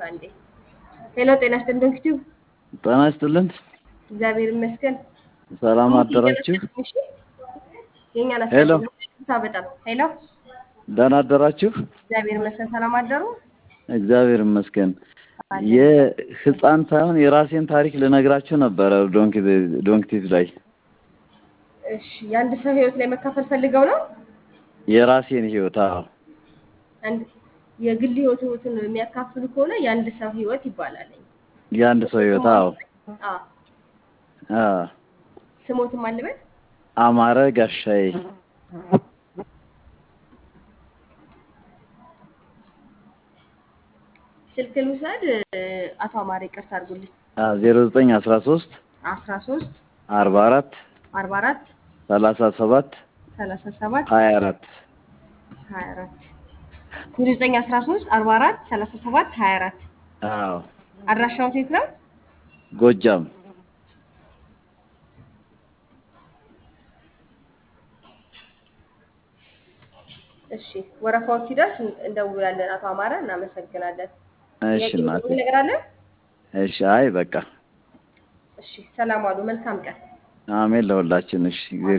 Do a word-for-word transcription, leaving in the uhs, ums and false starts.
አንዴ ሄሎ ጤና ይስጥልኝ ዶክቲው ጤና ይስጥልኝ እግዚአብሔር ይመስገን ሰላም አደራችሁ የኛን ሄሎ አስተያየት ታበጣም ሄሎ ደህና አደራችሁ እግዚአብሔር ይመስገን ሰላም አደሩ እግዚአብሔር ይመስገን የህፃን ሳይሆን የራሴን ታሪክ ልነግራችሁ ነበር ዶንኪ ዶንኪቲቭ ላይ እሺ ያንድ ሰው ህይወት ላይ መካፈል ፈልገው ነው የራሴን ህይወት አዎ አንድ የግል ህይወቱን የሚያካፍሉ ከሆነ ያንድ ሰው ህይወት ይባላል ያንድ ሰው ህይወት አዎ አዎ አዎ ስሞት ማለበት አማረ ጋሻዬ ስልክ ልውሰድ አቶ አማረ ይቅርታ አድርጉልኝ አዎ ዜሮ ዘጠኝ አስራ ሶስት አስራ ሶስት አርባ አራት አርባ አራት ሰላሳ ሰባት ሰላሳ ሰባት ሀያ አራት ሀያ አራት ዜሮ ዘጠኝ አስራ ሶስት አርባ አራት ሰላሳ ሰባት ሀያ አራት አዎ አድራሻው የት ነው ጎጃም እሺ ወረፋው ሲደርስ እንደውላለን አቶ አማረ እናመሰግናለን እሺ እናቴ ነገር አለ እሺ አይ በቃ እሺ ሰላም ዋሉ መልካም ቀን አሜን ለሁላችን እሺ